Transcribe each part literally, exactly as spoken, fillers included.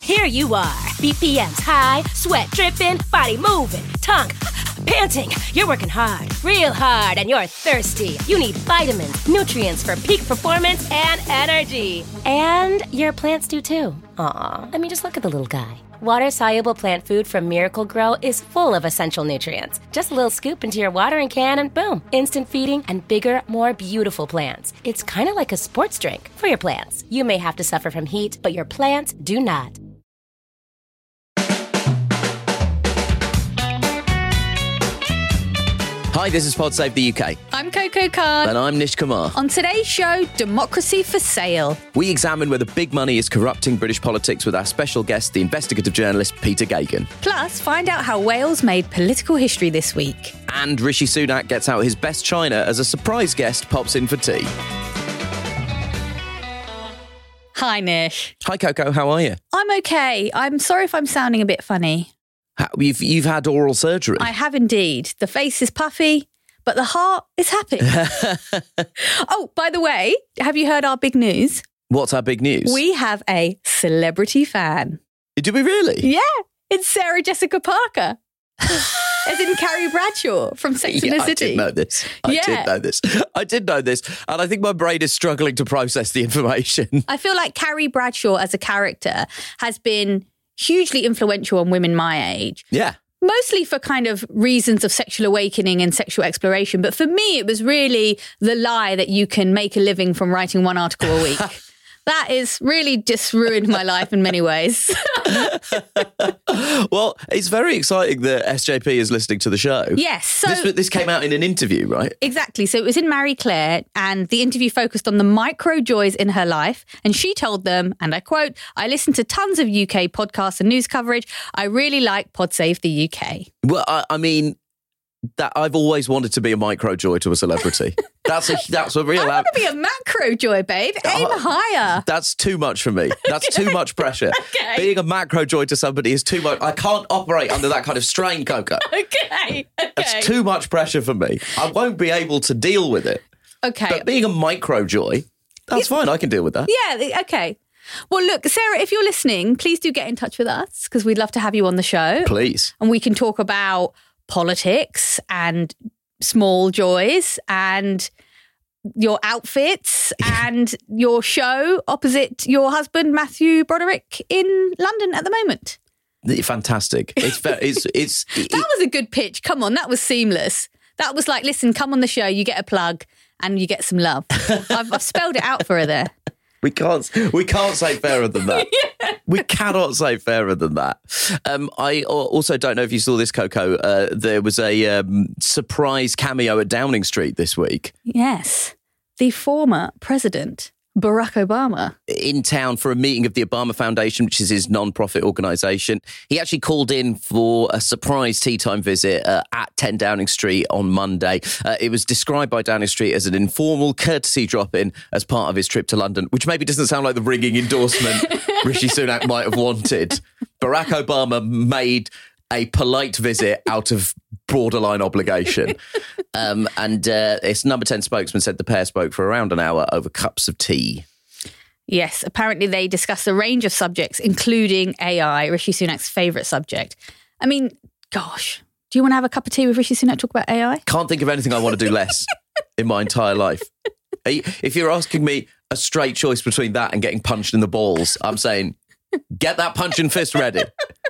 Here you are, B P Ms high, sweat dripping, body moving, tongue panting. You're working hard, real hard, and you're thirsty. You need vitamins, nutrients for peak performance and energy. And your plants do too. Aw, I mean, just look at the little guy. Water-soluble plant food from Miracle Grow is full of essential nutrients. Just a little scoop into your watering can and boom, instant feeding and bigger, more beautiful plants. It's kind of like a sports drink for your plants. You may have to suffer from heat, but your plants do not. Hi, this is Pod Save the U K. I'm Coco Khan. And I'm Nish Kumar. On today's show, Democracy for Sale. We examine whether big money is corrupting British politics with our special guest, the investigative journalist Peter Gagan. Plus, find out how Wales made political history this week. And Rishi Sunak gets out his best china as a surprise guest pops in for tea. Hi, Nish. Hi, Coco. How are you? I'm okay. I'm sorry if I'm sounding a bit funny. How, you've, you've had oral surgery. I have indeed. The face is puffy, but the heart is happy. Oh, by the way, have you heard our big news? What's our big news? We have a celebrity fan. Do we really? Yeah, it's Sarah Jessica Parker. As in Carrie Bradshaw from Sex yeah, and the City. I did know this. I yeah. did know this. I did know this. And I think my brain is struggling to process the information. I feel like Carrie Bradshaw as a character has been hugely influential on women my age. Yeah. Mostly for kind of reasons of sexual awakening and sexual exploration. But for me, it was really the lie that you can make a living from writing one article a week. That is really just ruined my life in many ways. Well, it's very exciting that S J P is listening to the show. Yes. So this, this came out in an interview, right? Exactly. So it was in Marie Claire, and the interview focused on the micro joys in her life. And she told them, and I quote, "I listen to tons of U K podcasts and news coverage. I really like Pod Save the U K." Well, I, I mean, that I've always wanted to be a micro joy to a celebrity. That's a that's a real. I want to be a macro joy, babe. Aim uh, higher. That's too much for me. That's okay. Too much pressure. Okay. Being a macro joy to somebody is too much. I can't operate under that kind of strain, Coco. Okay. Okay. That's too much pressure for me. I won't be able to deal with it. Okay. But being a micro joy, that's fine. I can deal with that. Yeah. Okay. Well, look, Sarah, if you're listening, please do get in touch with us because we'd love to have you on the show. Please. And we can talk about politics and small joys and your outfits and your show opposite your husband, Matthew Broderick, in London at the moment. Fantastic. It's very, it's, it's, it, that was a good pitch. Come on, that was seamless. That was like, listen, come on the show, you get a plug and you get some love. I've, I've spelled it out for her there. We can't. We can't say fairer than that. Yeah. We cannot say fairer than that. Um, I also don't know if you saw this, Coco. Uh, there was a um, surprise cameo at Downing Street this week. Yes, the former president, Barack Obama, in town for a meeting of the Obama Foundation, which is his non-profit organisation. He actually called in for a surprise tea time visit uh, at ten Downing Street on Monday. Uh, it was described by Downing Street as an informal courtesy drop-in as part of his trip to London, which maybe doesn't sound like the ringing endorsement Rishi Sunak might have wanted. Barack Obama made a polite visit out of borderline obligation. Um, and uh, its number ten spokesman said the pair spoke for around an hour over cups of tea. Yes, apparently they discussed a range of subjects, including A I, Rishi Sunak's favourite subject. I mean, gosh, do you want to have a cup of tea with Rishi Sunak, talk about A I? Can't think of anything I want to do less in my entire life. If you're asking me a straight choice between that and getting punched in the balls, I'm saying, get that punching fist ready.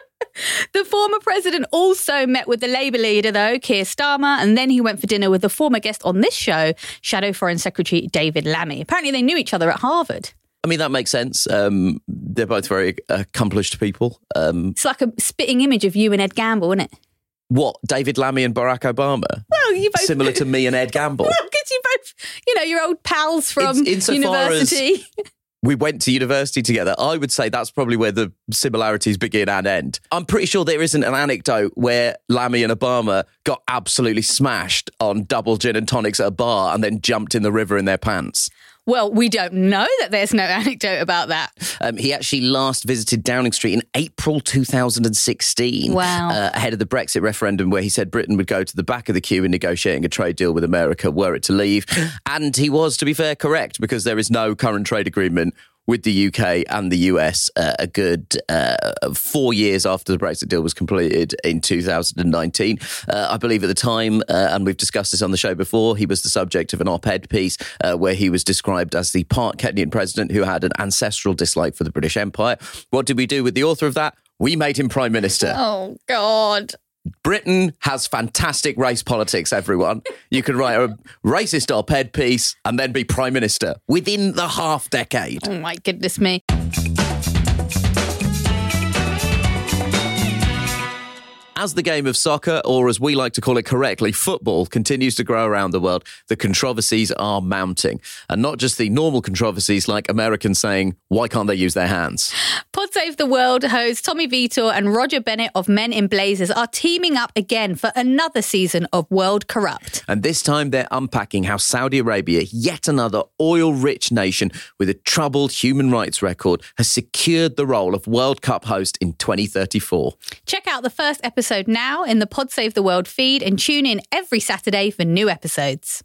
The former president also met with the Labour leader, though, Keir Starmer, and then he went for dinner with the former guest on this show, Shadow Foreign Secretary David Lammy. Apparently they knew each other at Harvard. I mean, that makes sense. Um, they're both very accomplished people. Um, it's like a spitting image of you and Ed Gamble, isn't it? What, David Lammy and Barack Obama? Well, you both... Similar to me and Ed Gamble. Well, because you both, you know, you're old pals from in, university. We went to university together. I would say that's probably where the similarities begin and end. I'm pretty sure there isn't an anecdote where Lammy and Obama got absolutely smashed on double gin and tonics at a bar and then jumped in the river in their pants. Well, we don't know that there's no anecdote about that. Um, he actually last visited Downing Street in April two thousand sixteen. Wow. Uh, ahead of the Brexit referendum, where he said Britain would go to the back of the queue in negotiating a trade deal with America were it to leave. And he was, to be fair, correct, because there is no current trade agreement with the U K and the U S uh, a good uh, four years after the Brexit deal was completed in two thousand nineteen. Uh, I believe at the time, uh, and we've discussed this on the show before, he was the subject of an op-ed piece uh, where he was described as the part Kenyan president who had an ancestral dislike for the British Empire. What did we do with the author of that? We made him Prime Minister. Oh, God. Britain has fantastic race politics, everyone. You can write a racist op-ed piece and then be Prime Minister within the half decade. Oh, my goodness me. As the game of soccer, or as we like to call it correctly, football, continues to grow around the world, the controversies are mounting. And not just the normal controversies like Americans saying, why can't they use their hands? Pod Save the World hosts Tommy Vitor and Roger Bennett of Men in Blazers are teaming up again for another season of World Corrupt. And this time they're unpacking how Saudi Arabia, yet another oil-rich nation with a troubled human rights record, has secured the role of World Cup host in twenty thirty-four. Check out the first episode now in the Pod Save the World feed and tune in every Saturday for new episodes.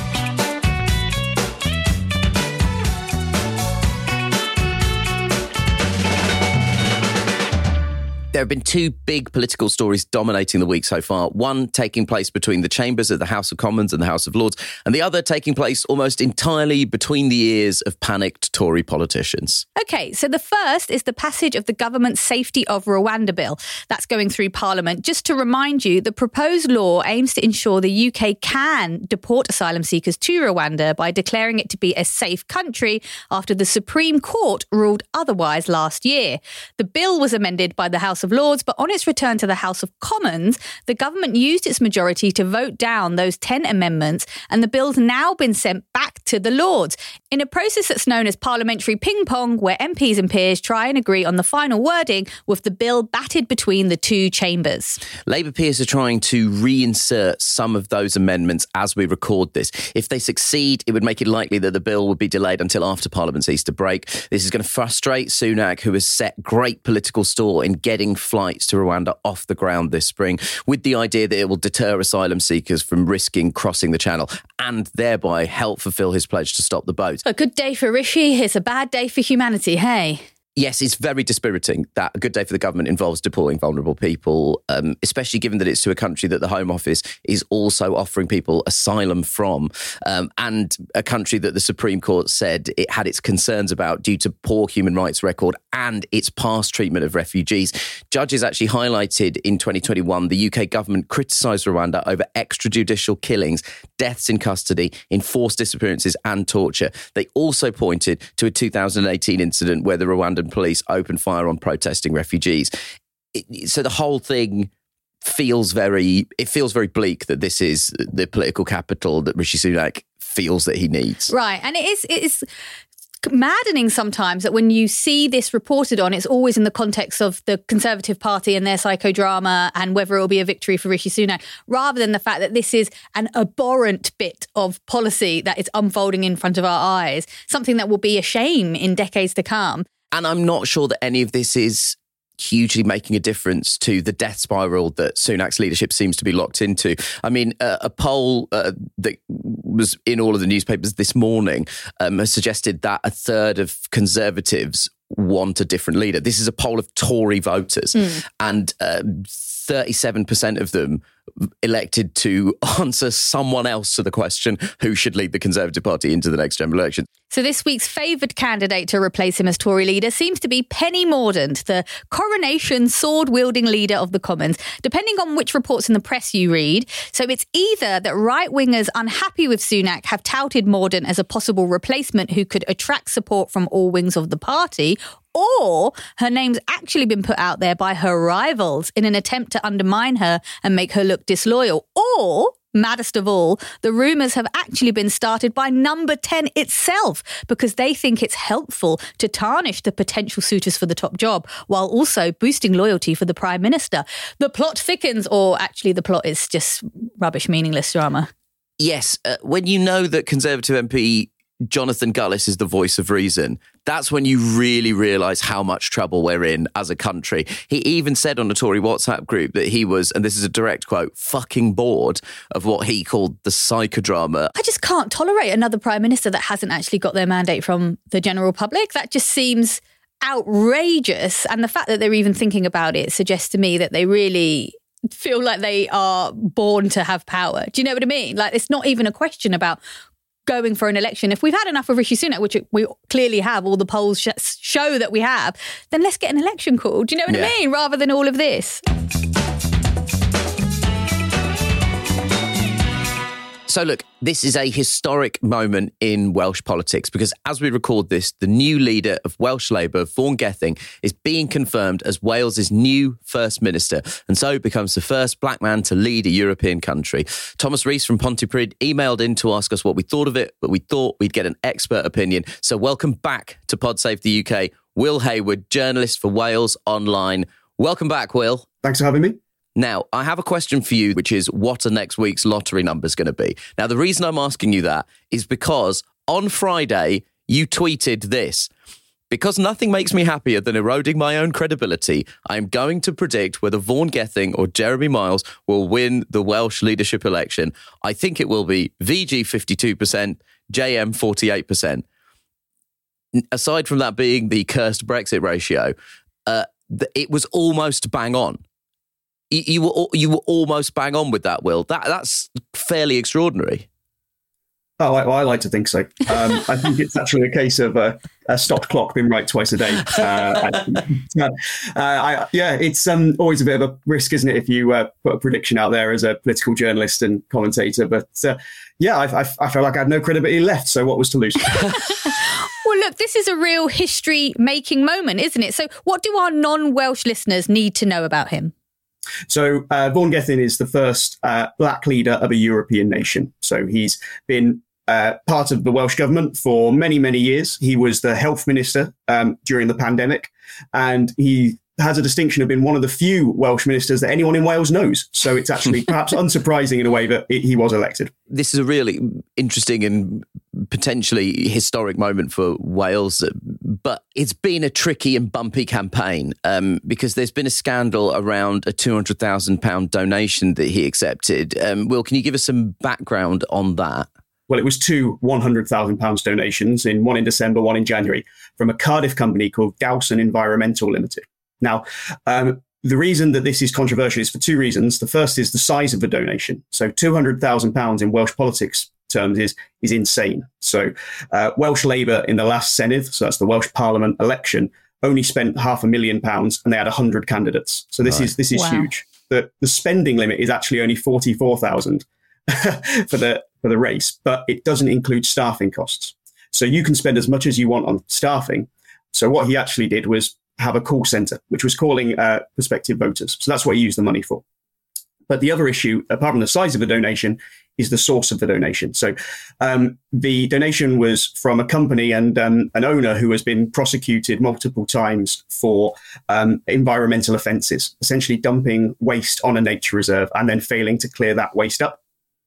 There have been two big political stories dominating the week so far. One taking place between the chambers of the House of Commons and the House of Lords, and the other taking place almost entirely between the ears of panicked Tory politicians. OK, so the first is the passage of the government's Safety of Rwanda bill. That's going through Parliament. Just to remind you, the proposed law aims to ensure the U K can deport asylum seekers to Rwanda by declaring it to be a safe country after the Supreme Court ruled otherwise last year. The bill was amended by the House of Lords, but on its return to the House of Commons, the government used its majority to vote down those ten amendments, and the bill's now been sent back to the Lords in a process that's known as parliamentary ping-pong, where M Ps and peers try and agree on the final wording with the bill batted between the two chambers. Labour peers are trying to reinsert some of those amendments as we record this. If they succeed, it would make it likely that the bill would be delayed until after Parliament's Easter break. This is going to frustrate Sunak, who has set great political store in getting flights to Rwanda off the ground this spring, with the idea that it will deter asylum seekers from risking crossing the channel and thereby help fulfil his pledge to stop the boat. A good day for Rishi, it's a bad day for humanity, hey? Yes, it's very dispiriting that a good day for the government involves deporting vulnerable people, um, especially given that it's to a country that the Home Office is also offering people asylum from, um, and a country that the Supreme Court said it had its concerns about due to poor human rights record and its past treatment of refugees. Judges actually highlighted in twenty twenty-one the U K government criticised Rwanda over extrajudicial killings, deaths in custody, enforced disappearances and torture. They also pointed to a two thousand eighteen incident where the Rwandan police opened fire on protesting refugees. It, so the whole thing feels very, it feels very bleak that this is the political capital that Rishi Sunak feels that he needs. Right. And it is, it is maddening sometimes that when you see this reported on, it's always in the context of the Conservative Party and their psychodrama and whether it will be a victory for Rishi Sunak, rather than the fact that this is an abhorrent bit of policy that is unfolding in front of our eyes, something that will be a shame in decades to come. And I'm not sure that any of this is hugely making a difference to the death spiral that Sunak's leadership seems to be locked into. I mean, uh, a poll uh, that was in all of the newspapers this morning um, has suggested that a third of Conservatives want a different leader. This is a poll of Tory voters, mm. and uh, thirty-seven percent of them elected to answer someone else to the question who should lead the Conservative Party into the next general election. So this week's favoured candidate to replace him as Tory leader seems to be Penny Mordaunt, the coronation sword-wielding leader of the Commons, depending on which reports in the press you read. So it's either that right-wingers unhappy with Sunak have touted Mordaunt as a possible replacement who could attract support from all wings of the party, or her name's actually been put out there by her rivals in an attempt to undermine her and make her look disloyal. Or, maddest of all, the rumours have actually been started by Number ten itself because they think it's helpful to tarnish the potential suitors for the top job while also boosting loyalty for the Prime Minister. The plot thickens, or actually the plot is just rubbish, meaningless drama. Yes, uh, when you know that Conservative M P Jonathan Gullis is the voice of reason, that's when you really realise how much trouble we're in as a country. He even said on a Tory WhatsApp group that he was, and this is a direct quote, fucking bored of what he called the psychodrama. I just can't tolerate another Prime Minister that hasn't actually got their mandate from the general public. That just seems outrageous. And the fact that they're even thinking about it suggests to me that they really feel like they are born to have power. Do you know what I mean? Like, it's not even a question about going for an election. If we've had enough of Rishi Sunak, which we clearly have, all the polls sh- show that we have, then let's get an election called. Do you know what yeah. I mean? Rather than all of this. So look, this is a historic moment in Welsh politics because as we record this, the new leader of Welsh Labour, Vaughan Gething, is being confirmed as Wales's new First Minister and so becomes the first black man to lead a European country. Thomas Rees from Pontypridd emailed in to ask us what we thought of it, but we thought we'd get an expert opinion. So welcome back to PodSafe the U K, Will Hayward, journalist for Wales Online. Welcome back, Will. Thanks for having me. Now, I have a question for you, which is what are next week's lottery numbers going to be? Now, the reason I'm asking you that is because on Friday, you tweeted this. Because nothing makes me happier than eroding my own credibility, I'm going to predict whether Vaughan Gething or Jeremy Miles will win the Welsh leadership election. I think it will be V G fifty-two percent, J M forty-eight percent. Aside from that being the cursed Brexit ratio, uh, it was almost bang on. You, you were you were almost bang on with that, Will. That that's fairly extraordinary. Oh, I, well, I like to think so. Um, I think it's actually a case of uh, a stopped clock being right twice a day. Uh, uh, I, yeah, it's um, always a bit of a risk, isn't it, if you uh, put a prediction out there as a political journalist and commentator. But uh, yeah, I, I, I felt like I had no credibility left. So what was to lose? Well, look, this is a real history-making moment, isn't it? So what do our non-Welsh listeners need to know about him? So uh, Vaughan Gething is the first uh, black leader of a European nation. So he's been uh, part of the Welsh government for many, many years. He was the health minister um, during the pandemic, and he has a distinction of being one of the few Welsh ministers that anyone in Wales knows. So it's actually perhaps unsurprising in a way that it, he was elected. This is a really interesting and potentially historic moment for Wales, but it's been a tricky and bumpy campaign um, because there's been a scandal around a two hundred thousand pounds donation that he accepted. Um, Will, can you give us some background on that? Well, it was two one hundred thousand pounds donations, in one in December, one in January, from a Cardiff company called Dowson Environmental Limited. Now, um, the reason that this is controversial is for two reasons. The first is the size of the donation. So two hundred thousand pounds in Welsh politics terms is is insane. So uh, Welsh Labour in the last Senedd, so that's the Welsh Parliament election, only spent half a million pounds and they had one hundred candidates. So this right. is this is wow. huge. The, the spending limit is actually only forty-four thousand for the for the race, but it doesn't include staffing costs. So you can spend as much as you want on staffing. So what he actually did was have a call centre, which was calling uh, prospective voters. So that's what he used the money for. But the other issue, apart from the size of the donation, is the source of the donation. So um, the donation was from a company and um, an owner who has been prosecuted multiple times for um, environmental offences, essentially dumping waste on a nature reserve and then failing to clear that waste up.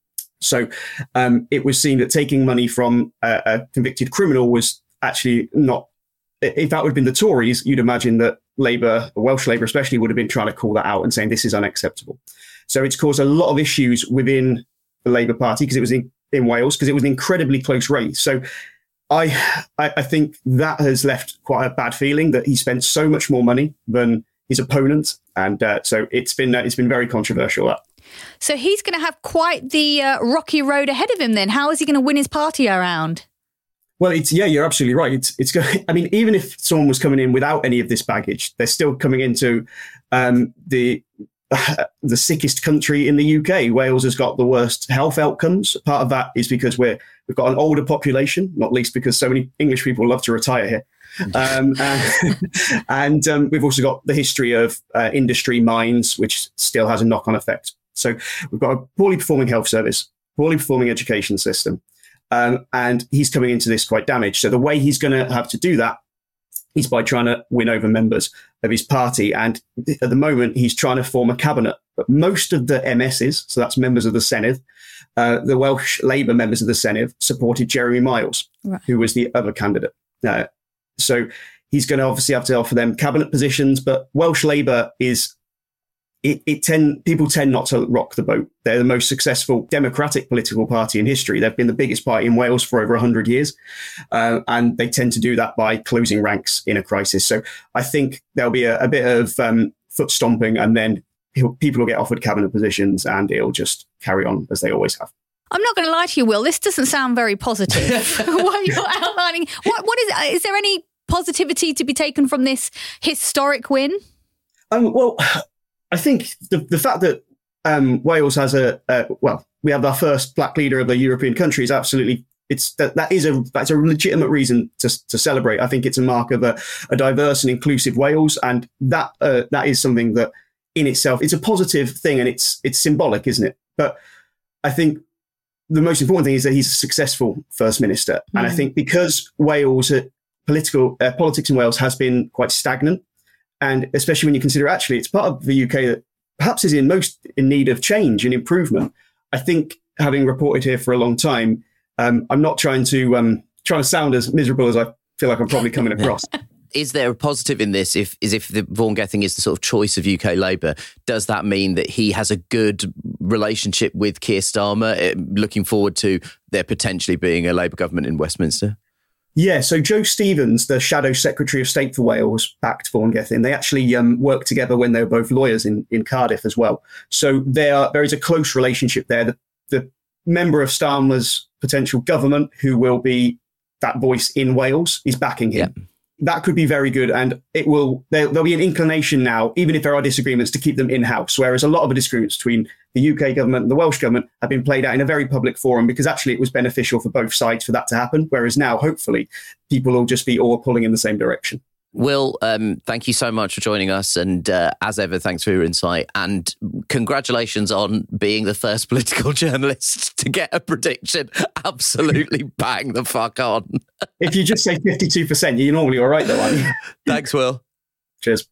So um, it was seen that taking money from a, a convicted criminal was actually not. If that would have been the Tories, you'd imagine that Labour, Welsh Labour especially, would have been trying to call that out and saying this is unacceptable. So it's caused a lot of issues within the Labour Party because it was in, in Wales, because it was an incredibly close race. So I, I I think that has left quite a bad feeling that he spent so much more money than his opponent. And uh, so it's been uh, it's been very controversial. That. So he's going to have quite the uh, rocky road ahead of him then. How is he going to win his party around? Well, it's yeah, you're absolutely right. It's it's going. I mean, even if someone was coming in without any of this baggage, they're still coming into um, the uh, the sickest country in the U K. Wales has got the worst health outcomes. Part of that is because we're we've got an older population, not least because so many English people love to retire here, um, and, and um, we've also got the history of uh, industry mines, which still has a knock-on effect. So we've got a poorly performing health service, poorly performing education system. Um, and he's coming into this quite damaged. So the way he's going to have to do that is by trying to win over members of his party. And at the moment, he's trying to form a cabinet. But most of the M Ss, so that's members of the Senedd, uh, the Welsh Labour members of the Senedd supported Jeremy Miles, right, who was the other candidate. Uh, so he's going to obviously have to offer them cabinet positions, but Welsh Labour is, it, it tend, people tend not to rock the boat. They're the most successful democratic political party in history. They've been the biggest party in Wales for over one hundred years. Uh, and they tend to do that by closing ranks in a crisis. So I think there'll be a, a bit of um, foot stomping, and then people will get offered cabinet positions and it'll just carry on as they always have. I'm not going to lie to you, Will. This doesn't sound very positive. What you're outlining. What, what is, is there any positivity to be taken from this historic win? Um, well, I think the, the fact that um, Wales has a, a, well, we have our first black leader of a European country is absolutely, it's that, that is a, that's a legitimate reason to, to celebrate. I think it's a mark of a, a diverse and inclusive Wales. And that, uh, that is something that in itself, it's a positive thing, and it's, it's symbolic, isn't it? But I think the most important thing is that he's a successful First Minister. Mm. And I think because Wales, uh, political uh, politics in Wales has been quite stagnant, and especially when you consider actually it's part of the U K that perhaps is in most in need of change and improvement. I think having reported here for a long time, um, I'm not trying to um, trying to sound as miserable as I feel like I'm probably coming across. Is there a positive in this? If is if the Vaughan Gething is the sort of choice of U K Labour, does that mean that he has a good relationship with Keir Starmer, looking forward to there potentially being a Labour government in Westminster? Yeah, so Joe Stevens, the Shadow Secretary of State for Wales, backed Vaughan Gething. They actually um, worked together when they were both lawyers in, in Cardiff as well. So there, there is a close relationship there. The, the member of Starmer's potential government, who will be that voice in Wales, is backing him. Yeah. That could be very good, and it will. There, there'll be an inclination now, even if there are disagreements, to keep them in-house. Whereas a lot of the disagreements between the U K government and the Welsh government have been played out in a very public forum, because actually it was beneficial for both sides for that to happen. Whereas now, hopefully, people will just be all pulling in the same direction. Will, um, thank you so much for joining us. And uh, as ever, thanks for your insight. And congratulations on being the first political journalist to get a prediction absolutely bang the fuck on. If you just say fifty-two percent, you're normally all right, though, aren't you? Thanks, Will. Cheers.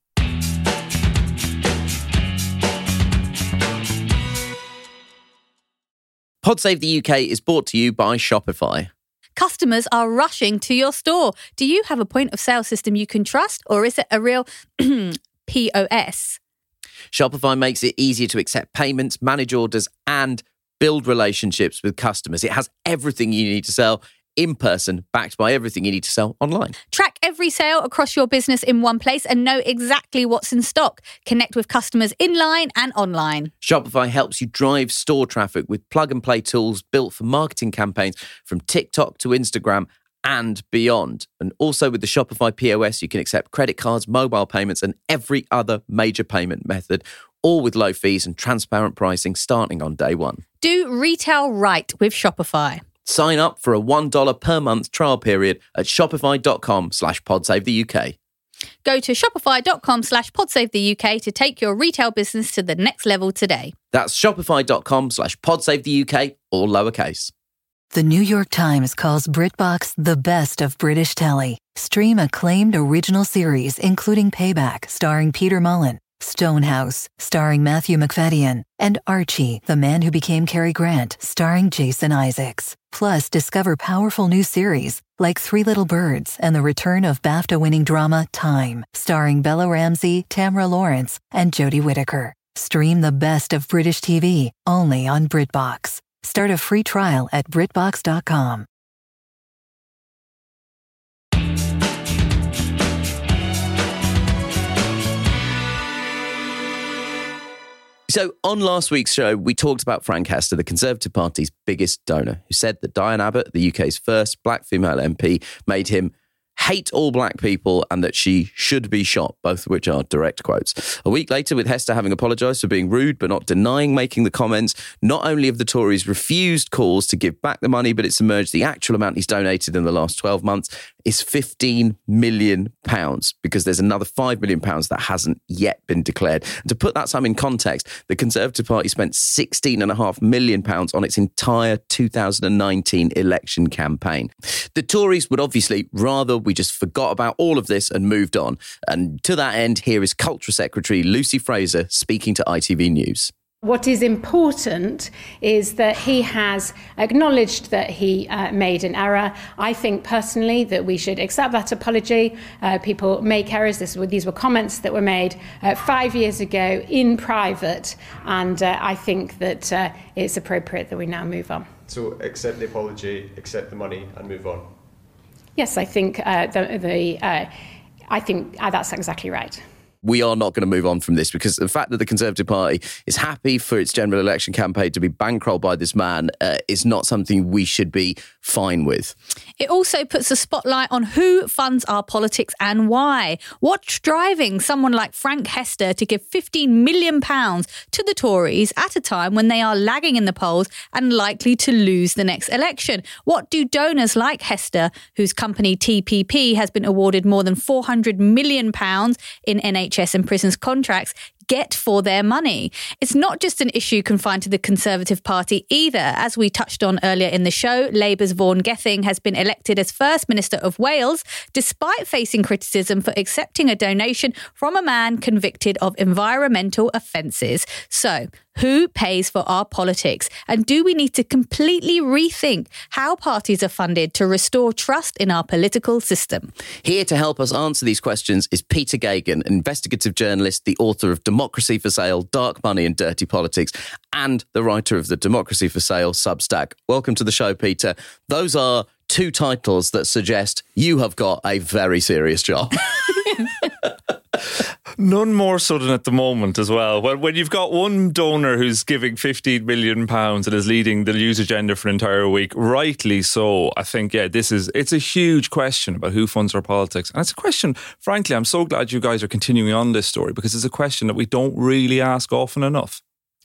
Pod Save the U K is brought to you by Shopify. Customers are rushing to your store. Do you have a point of sale system you can trust, or is it a real P O S? Shopify makes it easier to accept payments, manage orders, and build relationships with customers. It has everything you need to sell in person, backed by everything you need to sell online. Track every sale across your business in one place and know exactly what's in stock. Connect with customers in-line and online. Shopify helps you drive store traffic with plug-and-play tools built for marketing campaigns from TikTok to Instagram and beyond. And also with the Shopify P O S, you can accept credit cards, mobile payments, and every other major payment method, all with low fees and transparent pricing starting on day one. Do retail right with Shopify. Sign up for a one dollar per month trial period at shopify.com slash podsavetheyuk. Go to shopify.com slash podsavetheyuk to take your retail business to the next level today. That's shopify.com slash podsavetheyuk, all lowercase. The New York Times calls BritBox the best of British telly. Stream acclaimed original series, including Payback, starring Peter Mullen, Stonehouse, starring Matthew McFadden, and Archie, the Man Who Became Cary Grant, starring Jason Isaacs. Plus, discover powerful new series like Three Little Birds and the return of BAFTA-winning drama Time, starring Bella Ramsey, Tamra Lawrence, and Jodie Whittaker. Stream the best of British T V only on BritBox. Start a free trial at brit box dot com. So on last week's show, we talked about Frank Hester, the Conservative Party's biggest donor, who said that Diane Abbott, the U K's first black female M P, made him hate all black people and that she should be shot, both of which are direct quotes. A week later, with Hester having apologised for being rude but not denying making the comments, not only have the Tories refused calls to give back the money, but it's emerged the actual amount he's donated in the last twelve months is fifteen million pounds, because there's another five million pounds that hasn't yet been declared. And to put that sum in context, the Conservative Party spent sixteen point five million pounds on its entire two thousand nineteen election campaign. The Tories would obviously rather we just forgot about all of this and moved on. And to that end, here is Culture Secretary Lucy Fraser speaking to I T V News. What is important is that he has acknowledged that he uh, made an error. I think personally that we should accept that apology. Uh, people make errors. This, these were comments that were made uh, five years ago in private, and uh, I think that uh, it's appropriate that we now move on. So accept the apology, accept the money, and move on. Yes, I think uh, the, the uh, I think uh, that's exactly right. We are not going to move on from this because the fact that the Conservative Party is happy for its general election campaign to be bankrolled by this man uh, is not something we should be fine with. It also puts a spotlight on who funds our politics and why. What's driving someone like Frank Hester to give fifteen million pounds to the Tories at a time when they are lagging in the polls and likely to lose the next election? What do donors like Hester, whose company T P P has been awarded more than four hundred million pounds in N H S and prisons contracts, get for their money? It's not just an issue confined to the Conservative Party either. As we touched on earlier in the show, Labour's Vaughan Gething has been elected as First Minister of Wales, despite facing criticism for accepting a donation from a man convicted of environmental offences. So, who pays for our politics? And do we need to completely rethink how parties are funded to restore trust in our political system? Here to help us answer these questions is Peter Geoghegan, an investigative journalist, the author of Democracy for Sale, Dark Money and Dirty Politics, and the writer of the Democracy for Sale Substack. Welcome to the show, Peter. Those are two titles that suggest you have got a very serious job. None more so than at the moment as well. When, when you've got one donor who's giving fifteen million pounds and is leading the news agenda for an entire week, rightly so, I think, yeah, this is, it's a huge question about who funds our politics. And it's a question, frankly, I'm so glad you guys are continuing on this story because it's a question that we don't really ask often enough.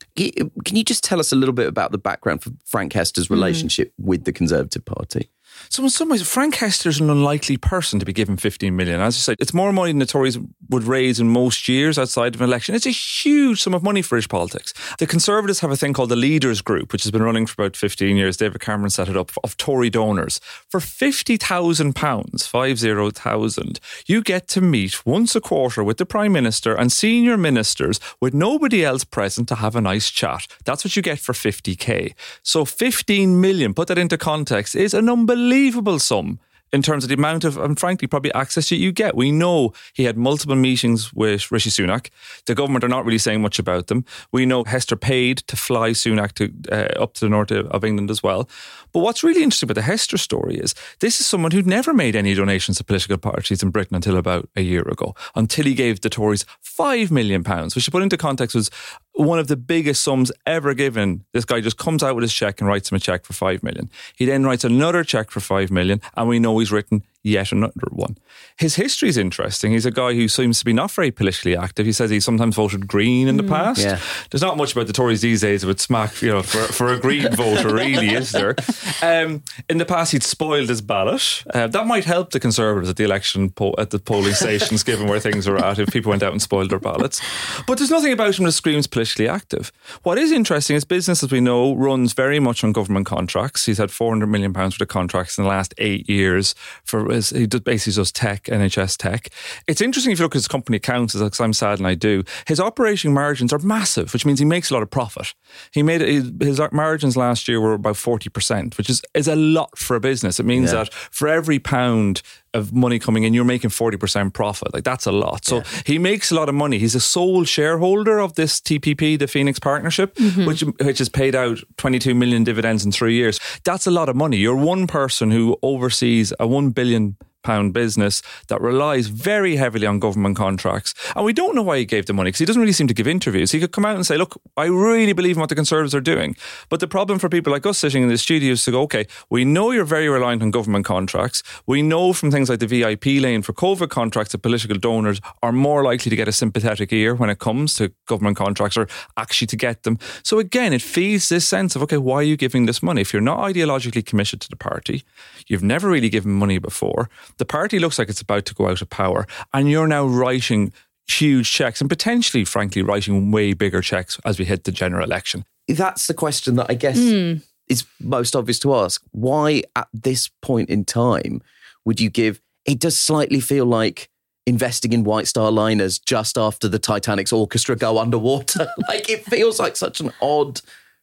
Can you just tell us a little bit about the background for Frank Hester's relationship mm. with the Conservative Party? So in some ways, Frank Hester's an unlikely person to be given fifteen million. As I said, it's more money than the Tories would raise in most years outside of an election. It's a huge sum of money for British politics. The Conservatives have a thing called the Leaders Group, which has been running for about fifteen years. David Cameron set it up, of Tory donors. For fifty thousand pounds, five zero thousand, you get to meet once a quarter with the Prime Minister and senior ministers with nobody else present to have a nice chat. That's what you get for fifty k. So fifteen million, put that into context, is an unbelievable Unbelievable sum in terms of the amount of, and frankly, probably access that you get. We know he had multiple meetings with Rishi Sunak. The government are not really saying much about them. We know Hester paid to fly Sunak to uh, up to the north of England as well. But what's really interesting about the Hester story is this is someone who'd never made any donations to political parties in Britain until about a year ago, until he gave the Tories five million pounds, which to put into context was one of the biggest sums ever given. This guy just comes out with his cheque and writes him a cheque for five million. He then writes another cheque for five million, and we know he's written yet another one. His history is interesting. He's a guy who seems to be not very politically active. He says he sometimes voted Green in the mm, past. Yeah. There's not much about the Tories these days that would smack, you know, for, for a Green voter, really, is there? Um, in the past, he'd spoiled his ballot. Uh, that might help the Conservatives at the election po- at the polling stations, given where things are at, if people went out and spoiled their ballots. But there's nothing about him that screams politically active. What is interesting is business, as we know, runs very much on government contracts. He's had four hundred million pounds worth of contracts in the last eight years for his, he basically does tech, N H S tech. It's interesting if you look at his company accounts, as I'm sad and I do, his operating margins are massive, which means he makes a lot of profit. He made his, his margins last year were about forty percent, which is, is a lot for a business. It means yeah. that for every pound of money coming in, you're making forty percent profit. Like, that's a lot. So yeah. he makes a lot of money. He's a sole shareholder of this T P P, the Phoenix Partnership, mm-hmm. which which has paid out twenty-two million dividends in three years. That's a lot of money. You're one person who oversees a one billion pound business that relies very heavily on government contracts. And we don't know why he gave the money, because he doesn't really seem to give interviews. He could come out and say, look, I really believe in what the Conservatives are doing. But the problem for people like us sitting in the studio is to go, okay, we know you're very reliant on government contracts. We know from things like the V I P lane for COVID contracts that political donors are more likely to get a sympathetic ear when it comes to government contracts, or actually to get them. So again, it feeds this sense of, okay, why are you giving this money? If you're not ideologically committed to the party, you've never really given money before, the party looks like it's about to go out of power, and you're now writing huge checks and potentially, frankly, writing way bigger checks as we hit the general election. That's the question that I guess mm. is most obvious to ask. Why at this point in time would you give... It does slightly feel like investing in White Star Liners just after the Titanic's orchestra go underwater. Like, it feels like such an odd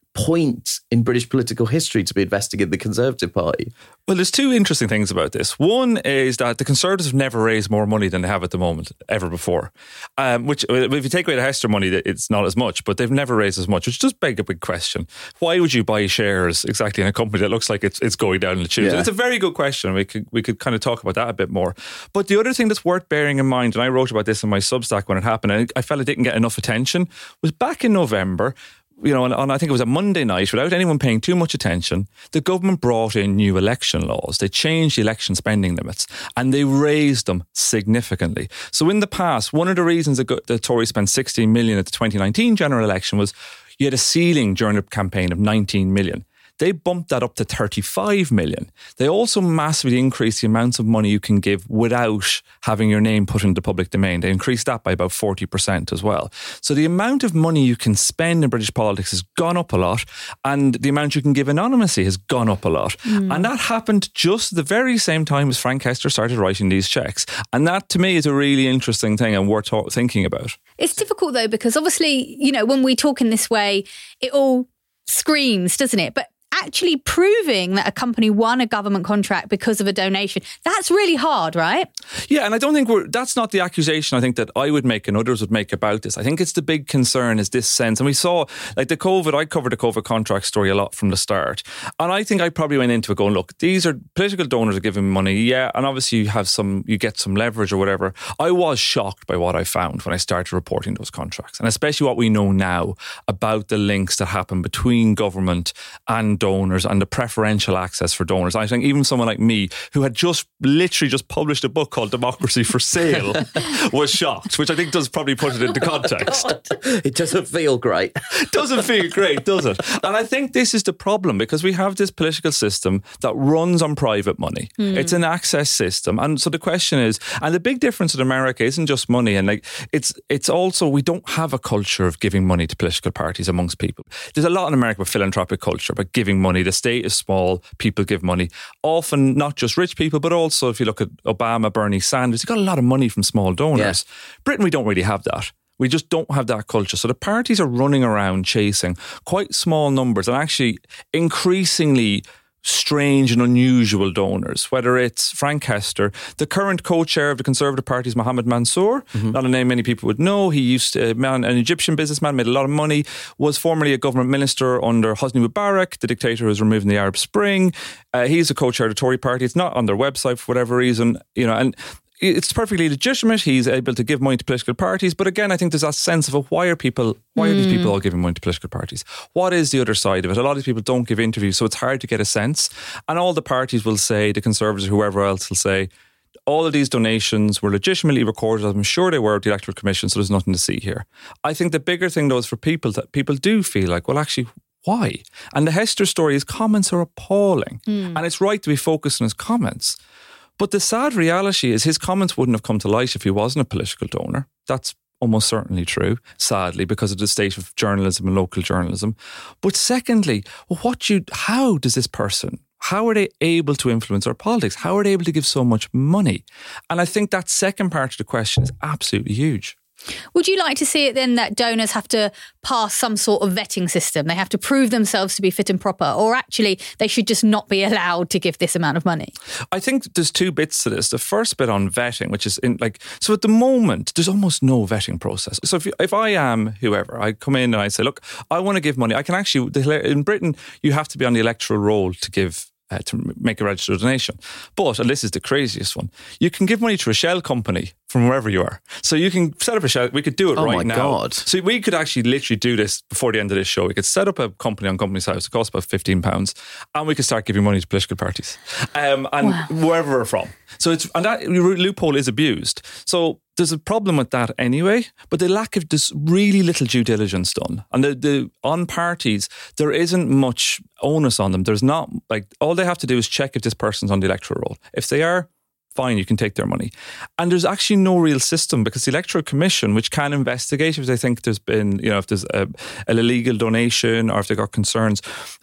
point in British political history to be investing in the Conservative Party. Well, there's two interesting things about this. One is that the Conservatives have never raised more money than they have at the moment, ever before. Um, which, if you take away the Hester money, it's not as much, but they've never raised as much, which does beg a big question. Why would you buy shares exactly in a company that looks like it's it's going down the tubes? Yeah. It's a very good question. We could we could kind of talk about that a bit more. But the other thing that's worth bearing in mind, and I wrote about this in my Substack when it happened, and I felt it didn't get enough attention, was back in November, you know, on, on I think it was a Monday night, without anyone paying too much attention, the government brought in new election laws. They changed the election spending limits and they raised them significantly. So in the past, one of the reasons that the Tories spent sixteen million at the twenty nineteen general election was you had a ceiling during the campaign of nineteen million. They bumped that up to thirty-five million. They also massively increased the amounts of money you can give without having your name put into the public domain. They increased that by about forty percent as well. So the amount of money you can spend in British politics has gone up a lot, and the amount you can give anonymously has gone up a lot. Mm. And that happened just at the very same time as Frank Hester started writing these cheques. And that, to me, is a really interesting thing and worth talk- thinking about. It's difficult, though, because obviously, you know, when we talk in this way, it all screams, doesn't it? But actually proving that a company won a government contract because of a donation, that's really hard, right? Yeah, and I don't think we're, that's not the accusation I think that I would make and others would make about this. I think it's the big concern is this sense. And we saw, like the COVID, I covered the COVID contract story a lot from the start. And I think I probably went into it going, look, these are political donors are giving money. Yeah, and obviously you have some, you get some leverage or whatever. I was shocked by what I found when I started reporting those contracts. And especially what we know now about the links that happen between government and donors and the preferential access for donors. I think even someone like me, who had just literally just published a book called Democracy for Sale, was shocked, which I think does probably put it into context. Oh, it doesn't feel great. Doesn't feel great, does it? And I think this is the problem, because we have this political system that runs on private money. Mm. It's an access system. And so the question is, and the big difference in America isn't just money, and like it's it's also, we don't have a culture of giving money to political parties amongst people. There's a lot in America with philanthropic culture, about giving money. The state is small, people give money. Often not just rich people, but also if you look at Obama, Bernie Sanders, he got a lot of money from small donors. Yeah. Britain, we don't really have that. We just don't have that culture. So the parties are running around chasing quite small numbers and actually increasingly strange and unusual donors, whether it's Frank Hester, the current co-chair of the Conservative Party is Mohamed Mansour, mm-hmm. not a name many people would know. He used to, man, an Egyptian businessman, made a lot of money, was formerly a government minister under Hosni Mubarak, the dictator who was removed in the Arab Spring. Uh, he's a co-chair of the Tory party. It's not on their website for whatever reason, you know, and it's perfectly legitimate. He's able to give money to political parties. But again, I think there's that sense of a, why are people, why are mm. these people all giving money to political parties? What is the other side of it? A lot of these people don't give interviews, so it's hard to get a sense. And all the parties will say, the Conservatives, whoever else will say, all of these donations were legitimately recorded. I'm sure they were at the Electoral Commission, so there's nothing to see here. I think the bigger thing, though, is for people that people do feel like, well, actually, why? And the Hester story, his comments are appalling. Mm. And it's right to be focused on his comments. But the sad reality is his comments wouldn't have come to light if he wasn't a political donor. That's almost certainly true, sadly, because of the state of journalism and local journalism. But secondly, what you, how does this person, how are they able to influence our politics? How are they able to give so much money? And I think that second part of the question is absolutely huge. Would you like to see it then that donors have to pass some sort of vetting system? They have to prove themselves to be fit and proper, or actually they should just not be allowed to give this amount of money? I think there's two bits to this. The first bit on vetting, which is in like, so at the moment, there's almost no vetting process. So if, if I am whoever, I come in and I say, look, I want to give money. I can actually, in Britain, you have to be on the electoral roll to give Uh, to make a registered donation. But, and this is the craziest one, you can give money to a shell company from wherever you are. So you can set up a shell, we could do it oh right my now. God. So we could actually literally do this before the end of this show. We could set up a company on Company's House, it costs about fifteen pounds, and we could start giving money to political parties. Um, and wow. wherever we're from. So it's, and that loophole is abused. So there's a problem with that anyway, but the lack of this really little due diligence done. And the, the on parties, there isn't much onus on them. There's not, like, all they have to do is check if this person's on the electoral roll. If they are, fine, you can take their money. And there's actually no real system, because the Electoral Commission, which can investigate if they think there's been, you know, if there's a, an illegal donation or if they've got concerns,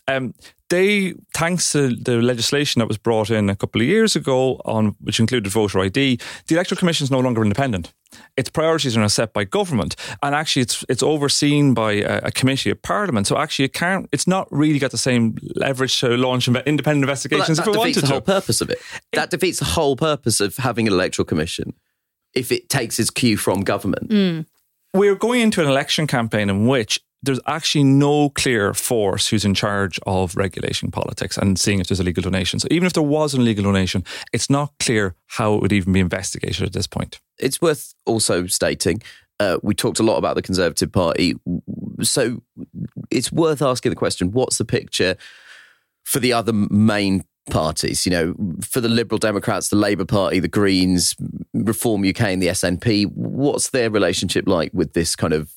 Um, they, thanks to the legislation that was brought in a couple of years ago, on which included voter I D, the Electoral Commission is no longer independent. Its priorities are now set by government, and actually it's it's overseen by a, a committee of Parliament. So actually, it can't. It's not really got the same leverage to launch independent investigations well, that, that if it wanted to. defeats the whole purpose of it. it. That defeats the whole purpose of having an Electoral Commission if it takes its cue from government. Mm. We're going into an election campaign in which there's actually no clear force who's in charge of regulating politics and seeing if there's illegal donation. So even if there was an illegal donation, it's not clear how it would even be investigated at this point. It's worth also stating, uh, we talked a lot about the Conservative Party, so it's worth asking the question, what's the picture for the other main parties? You know, for the Liberal Democrats, the Labour Party, the Greens, Reform U K and the S N P, what's their relationship like with this kind of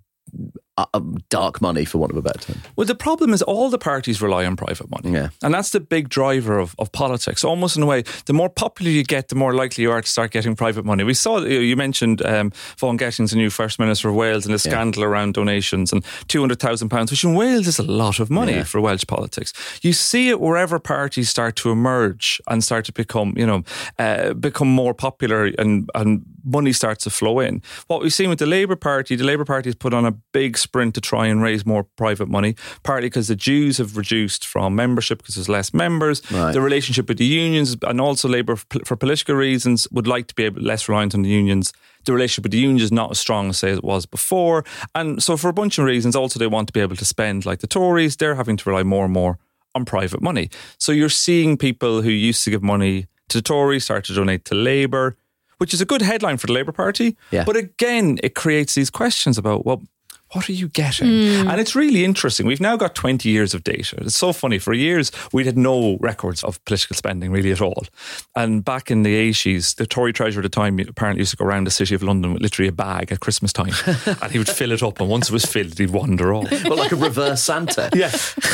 Uh, dark money, for want of a better term? Well, the problem is all the parties rely on private money. Yeah. And that's the big driver of, of politics. Almost in a way, the more popular you get, the more likely you are to start getting private money. We saw, you mentioned um, Vaughan Gethings, the new First Minister of Wales, and the scandal yeah. around donations and two hundred thousand pounds, which in Wales is a lot of money yeah. for Welsh politics. You see it wherever parties start to emerge and start to become, you know, uh, become more popular and, and money starts to flow in. What we've seen with the Labour Party, the Labour Party has put on a big sprint to try and raise more private money, partly because the dues have reduced from membership because there's less members. Right. The relationship with the unions, and also Labour, for political reasons, would like to be able, less reliant on the unions. The relationship with the unions is not as strong as, say, it was before. And so for a bunch of reasons, also they want to be able to spend like the Tories. They're having to rely more and more on private money. So you're seeing people who used to give money to the Tories start to donate to Labour, which is a good headline for the Labour Party. Yeah. But again, it creates these questions about, well, what are you getting? Mm. And it's really interesting. We've now got twenty years of data. It's so funny. For years, we had no records of political spending really at all. And back in the eighties, the Tory treasurer at the time apparently used to go around the city of London with literally a bag at Christmas time. And he would fill it up. And once it was filled, he'd wander off. Well, like a reverse Santa. Yeah.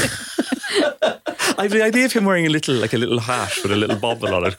I have the idea of him wearing a little, like a little hat with a little bobble on it.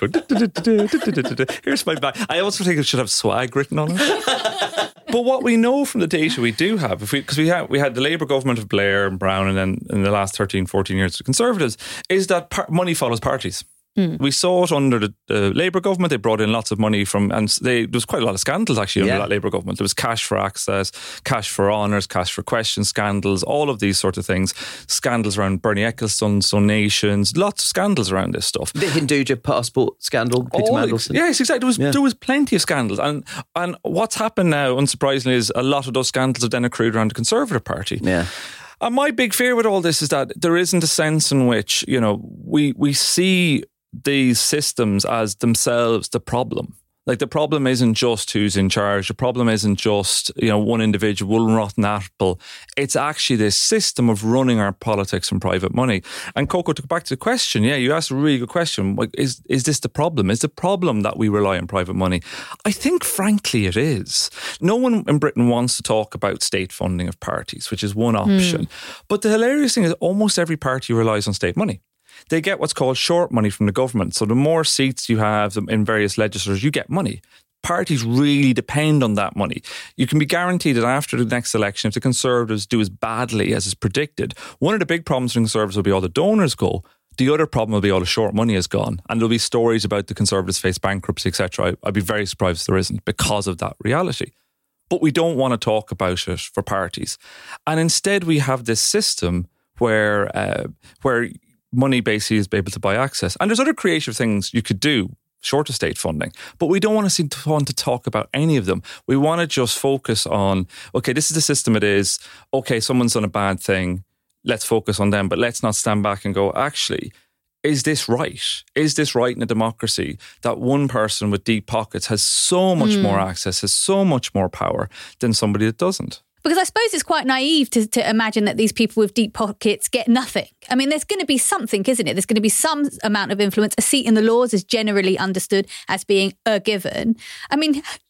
Going, here's my bag. I also think it should have swag written on it. But what we know from the data we do have, if we because we had we had the Labour government of Blair and Brown, and then in the last thirteen, fourteen years the Conservatives, is that par- money follows parties. Mm. We saw it under the, the Labour government. They brought in lots of money from, and they, there was quite a lot of scandals actually under yeah. that Labour government. There was cash for access, cash for honours, cash for questions scandals, all of these sort of things. Scandals around Bernie Ecclestone's donations, lots of scandals around this stuff. The Hinduja passport scandal, Peter all, Mandelson. Yes, exactly. There was, yeah. there was plenty of scandals. And, and what's happened now, unsurprisingly, is a lot of those scandals have then accrued around the Conservative Party. Yeah. And my big fear with all this is that there isn't a sense in which, you know, we we see these systems as themselves the problem. Like the problem isn't just who's in charge. The problem isn't just, you know, one individual, one rotten apple. It's actually this system of running our politics from private money. And Coco, to go back to the question, yeah, you asked a really good question. Like, is is this the problem? Is the problem that we rely on private money? I think, frankly, it is. No one in Britain wants to talk about state funding of parties, which is one option. Mm. But the hilarious thing is almost every party relies on state money. They get what's called short money from the government. So the more seats you have in various legislatures, you get money. Parties really depend on that money. You can be guaranteed that after the next election, if the Conservatives do as badly as is predicted, one of the big problems for the Conservatives will be all the donors go. The other problem will be all the short money is gone. And there'll be stories about the Conservatives face bankruptcy, et cetera. I'd be very surprised if there isn't because of that reality. But we don't want to talk about it for parties. And instead we have this system where uh, where money basically is able to buy access. And there's other creative things you could do short of state funding, but we don't want to seem to want to talk about any of them. We want to just focus on, okay, this is the system it is. Okay, someone's done a bad thing. Let's focus on them, but let's not stand back and go, actually, is this right? Is this right in a democracy that one person with deep pockets has so much mm. more access, has so much more power than somebody that doesn't? Because I suppose it's quite naive to, to imagine that these people with deep pockets get nothing. I mean, there's going to be something, isn't it? There's going to be some amount of influence. A seat in the Lords is generally understood as being a given. I mean,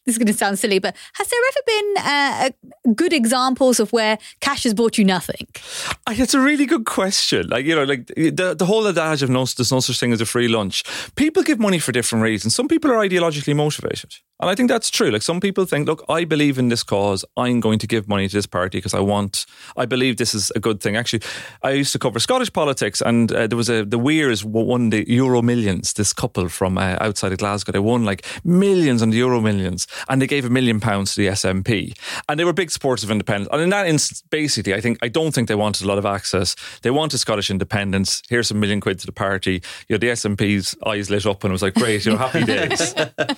this is going to sound silly, but has there ever been uh, good examples of where cash has bought you nothing? It's a really good question. Like, you know, like the, the whole adage of no, there's no such thing as a free lunch. People give money for different reasons. Some people are ideologically motivated. And I think that's true. Like, some people think, look, I believe in this cause. I'm going to give money to this party because I want, I believe this is a good thing. Actually, I used to cover Scottish politics, and uh, there was a, the Weirs won the Euro Millions, this couple from uh, outside of Glasgow. They won like millions on the Euro Millions, and they gave a million pounds to the S N P. And they were big supporters of independence. And in that instance, basically, I think, I don't think they wanted a lot of access. They wanted Scottish independence. Here's a million quid to the party. You know, the S N P's eyes lit up and it was like, great, you know, happy days.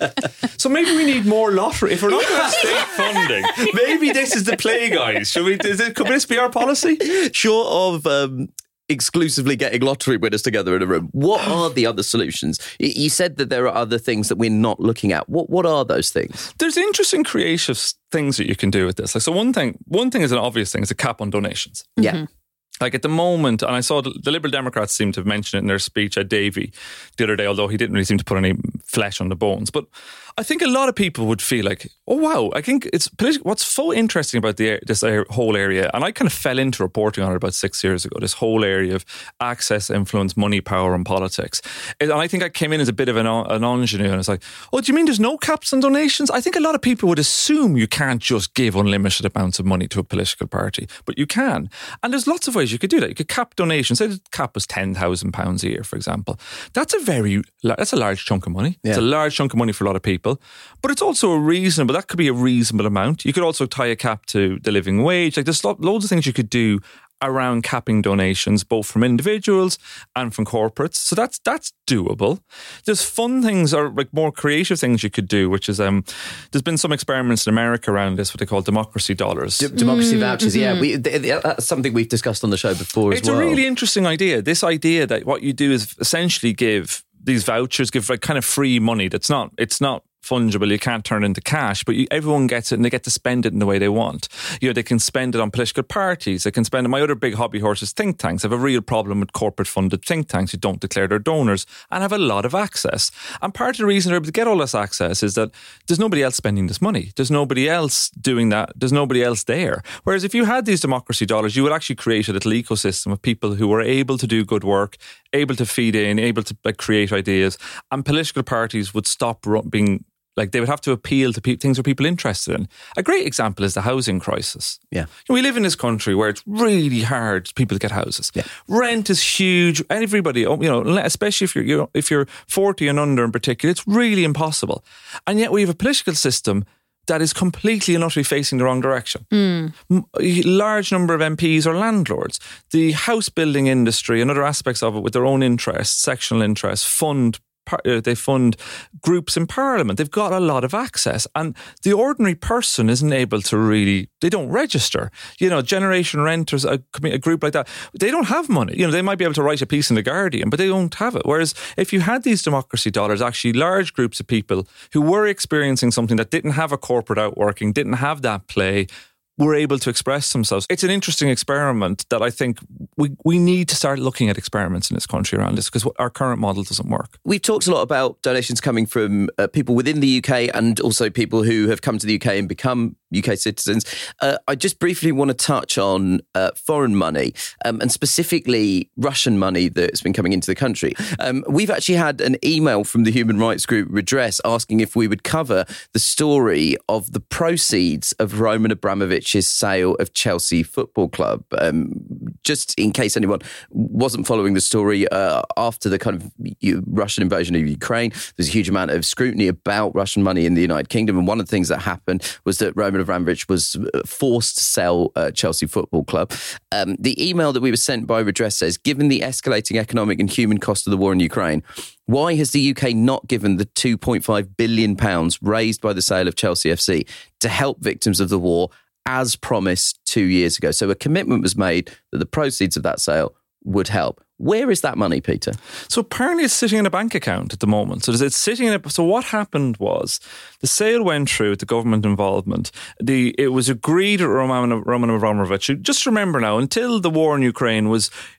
So maybe we need more lottery. If we're not going to have state funding, maybe this is the play, guys. Should we? Is it, could this be our policy? Short of um, exclusively getting lottery winners together in a room, what are the other solutions? You said that there are other things that we're not looking at. What What are those things? There's interesting creative things that you can do with this. Like, so one thing, one thing is an obvious thing, is a cap on donations. Yeah. Mm-hmm. Like at the moment, and I saw the, the Liberal Democrats seem to have mentioned it in their speech at Davy the other day, although he didn't really seem to put any flesh on the bones. But I think a lot of people would feel like, oh wow, I think it's politi- what's so interesting about the this whole area, and I kind of fell into reporting on it about six years ago, this whole area of access, influence, money, power and politics. And I think I came in as a bit of an, an ingenue, and it's like, oh, do you mean there's no caps on donations? I think a lot of people would assume you can't just give unlimited amounts of money to a political party, but you can. And there's lots of ways you could do that. You could cap donations. Say the cap was ten thousand pounds a year, for example. That's a very, that's a large chunk of money. Yeah. It's a large chunk of money for a lot of people. But it's also a reasonable, that could be a reasonable amount. You could also tie a cap to the living wage. Like, there's loads of things you could do around capping donations, both from individuals and from corporates. So that's that's doable. There's fun things, or like more creative things you could do, which is um, there's been some experiments in America around this, what they call democracy dollars. D- democracy mm, vouchers, mm-hmm. yeah. We, th- th- that's something we've discussed on the show before as it's well. It's a really interesting idea. This idea that what you do is essentially give these vouchers, give like kind of free money that's not, it's not fungible, you can't turn it into cash, but you, everyone gets it and they get to spend it in the way they want. You know, they can spend it on political parties, they can spend it. My other big hobby horse is think tanks. I have a real problem with corporate funded think tanks who don't declare their donors and have a lot of access. And part of the reason they're able to get all this access is that there's nobody else spending this money. There's nobody else doing that. There's nobody else there. Whereas if you had these democracy dollars, you would actually create a little ecosystem of people who were able to do good work, able to feed in, able to like, create ideas, and political parties would stop being like they would have to appeal to pe- things where people are interested in. A great example is the housing crisis. Yeah, you know, we live in this country where it's really hard for people to get houses. Yeah. Rent is huge. Everybody, you know, especially if you're you know, if you're forty and under in particular, it's really impossible. And yet we have a political system that is completely and utterly facing the wrong direction. Mm. A large number of M Ps are landlords. The house building industry and other aspects of it, with their own interests, sectional interests, fund. They fund groups in Parliament. They've got a lot of access, and the ordinary person isn't able to really. They don't register. You know, Generation Renters, a, a group like that, they don't have money. You know, they might be able to write a piece in the Guardian, but they don't have it. Whereas if you had these democracy dollars, actually large groups of people who were experiencing something that didn't have a corporate outworking, didn't have that play, were able to express themselves. It's an interesting experiment that I think we, we need to start looking at experiments in this country around this, because our current model doesn't work. We've talked a lot about donations coming from uh, people within the U K and also people who have come to the U K and become U K citizens. Uh, I just briefly want to touch on uh, foreign money um, and specifically Russian money that's been coming into the country. Um, we've actually had an email from the human rights group Redress asking if we would cover the story of the proceeds of Roman Abramovich his sale of Chelsea Football Club. Um, just in case anyone wasn't following the story, uh, after the kind of Russian invasion of Ukraine, there's a huge amount of scrutiny about Russian money in the United Kingdom. And one of the things that happened was that Roman Abramovich was forced to sell uh, Chelsea Football Club. Um, the email that we were sent by Redress says, given the escalating economic and human cost of the war in Ukraine, why has the U K not given the two point five billion pounds raised by the sale of Chelsea F C to help victims of the war as promised two years ago? So a commitment was made that the proceeds of that sale would help. Where is that money, Peter? So apparently it's sitting in a bank account at the moment. So it's sitting in a, so what happened was the sale went through with the government involvement. The It was agreed with Roman, Roman Abramovich. Just remember now, until the war in Ukraine was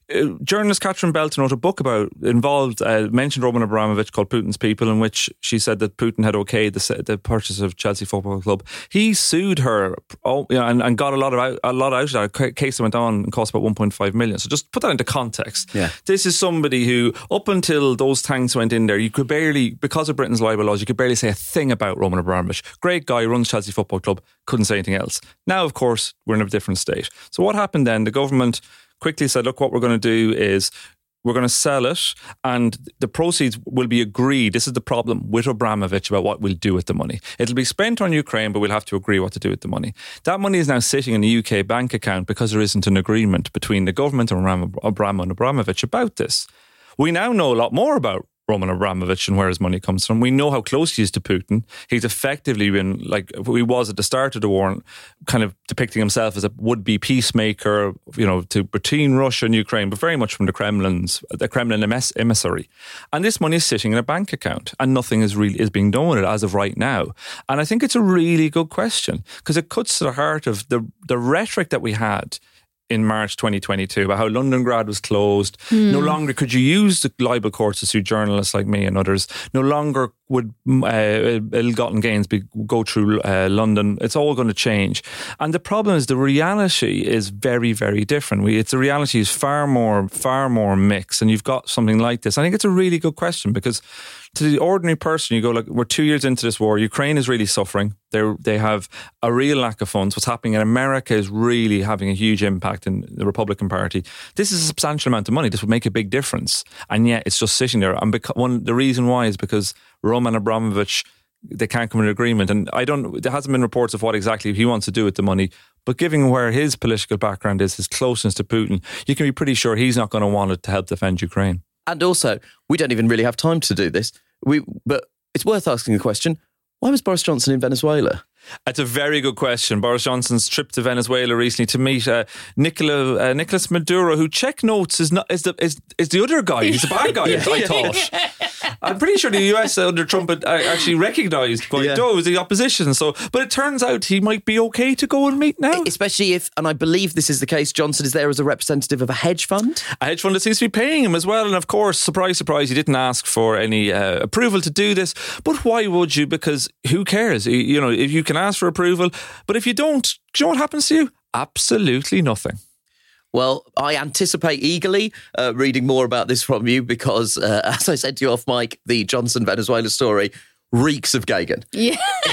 uh, journalist Catherine Belton wrote a book about, involved, uh, mentioned Roman Abramovich, called Putin's People, in which she said that Putin had okayed the, the purchase of Chelsea Football Club. He sued her oh, you know, and, and got a lot of a lot out of that. A case that went on and cost about one point five million. So just put that into context. Yeah. This is somebody who, up until those tanks went in there, you could barely, because of Britain's libel laws, you could barely say a thing about Roman Abramovich. Great guy, runs Chelsea Football Club, couldn't say anything else. Now, of course, we're in a different state. So what happened then? The government quickly said, look, what we're going to do is we're going to sell it and the proceeds will be agreed. This is the problem with Abramovich about what we'll do with the money. It'll be spent on Ukraine, but we'll have to agree what to do with the money. That money is now sitting in a U K bank account because there isn't an agreement between the government and Abramovich and Abramovich about this. We now know a lot more about Roman Abramovich and where his money comes from. We know how close he is to Putin. He's effectively been, like he was at the start of the war, kind of depicting himself as a would-be peacemaker, you know, to between Russia and Ukraine, but very much from the Kremlin's, the Kremlin emissary. And this money is sitting in a bank account, and nothing is really is being done with it as of right now. And I think it's a really good question because it cuts to the heart of the the rhetoric that we had in March twenty twenty-two about how Londongrad was closed. Mm. No longer could you use the libel courts to sue journalists like me and others. No longer would uh, ill-gotten gains be, go through uh, London. It's all going to change. And the problem is the reality is very, very different. We, it's the reality is far more, far more mixed. And you've got something like this. I think it's a really good question because to the ordinary person, you go, like, we're two years into this war. Ukraine is really suffering. They they have a real lack of funds. What's happening in America is really having a huge impact in the Republican Party. This is a substantial amount of money. This would make a big difference. And yet it's just sitting there. And beca- one the reason why is because Roman Abramovich, they can't come to an agreement. And I don't, there hasn't been reports of what exactly he wants to do with the money. But given where his political background is, his closeness to Putin, you can be pretty sure he's not going to want it to help defend Ukraine. And also, we don't even really have time to do this. We, but it's worth asking a question. Why was Boris Johnson in Venezuela? That's a very good question. Boris Johnson's trip to Venezuela recently to meet uh, Nicola, uh, Nicolas Maduro, who check notes is not is the is, is the other guy. He's a bad guy. yeah. I thought. I'm pretty sure the U S under Trump had actually recognised Guaido yeah. as the opposition. So, but it turns out he might be okay to go and meet now. Especially if, and I believe this is the case, Johnson is there as a representative of a hedge fund. A hedge fund that seems to be paying him as well. And of course, surprise, surprise, he didn't ask for any uh, approval to do this. But why would you? Because who cares? You know, if you can ask for approval, but if you don't, do you know what happens to you? Absolutely nothing. Well, I anticipate eagerly uh, reading more about this from you because, uh, as I said to you off mic, the Johnson Venezuela story reeks of Gagan. Yeah.